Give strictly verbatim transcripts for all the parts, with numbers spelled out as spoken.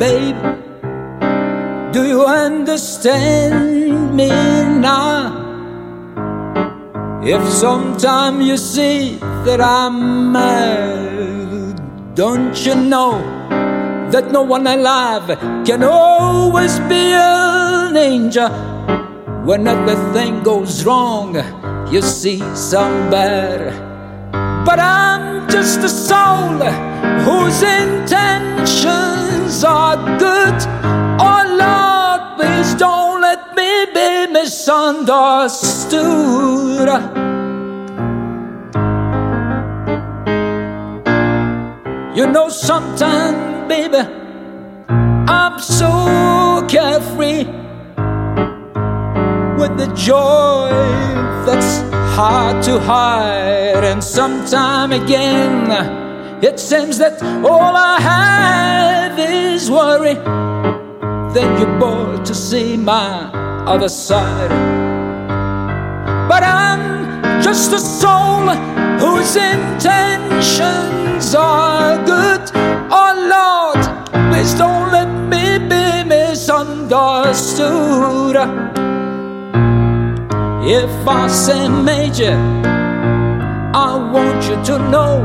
babe, do you understand me now? If sometime you see that I'm mad, don't you know that no one alive can always be an angel? When everything goes wrong, you see some bad. But I'm just a soul whose intentions are good. Oh Lord, please don't let me be misunderstood. You know, sometimes, baby, I'm so carefree with the joy that's hard to hide. And sometime again, it seems that all I have is worry. Then you're bored to see my other side. But I'm just a soul whose intentions are good. Oh Lord, please don't let me be misunderstood. If I say major, I want you to know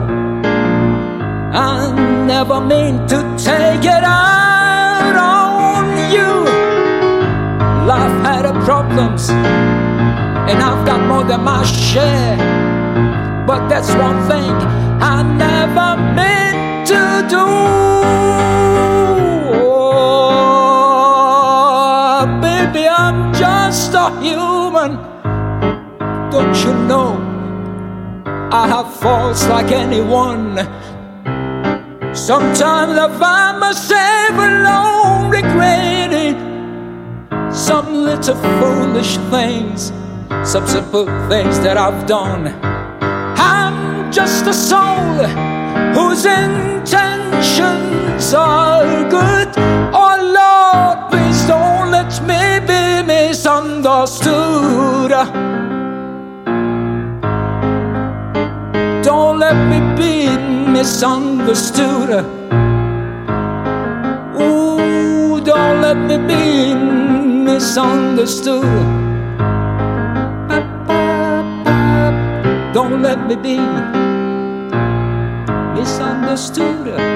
I never mean to take it out on you. Life had her problems, and I've got more than my share. But that's one thing I never meant to do. Oh, baby, I'm just a human. Don't you know I have faults like anyone? Sometimes I find myself alone, regretting some little foolish things, some simple things that I've done. I'm just a soul whose intentions are good. Oh Lord, please don't let me be misunderstood. Don't let me be misunderstood. Ooh, don't let me be misunderstood. Don't let me be misunderstood.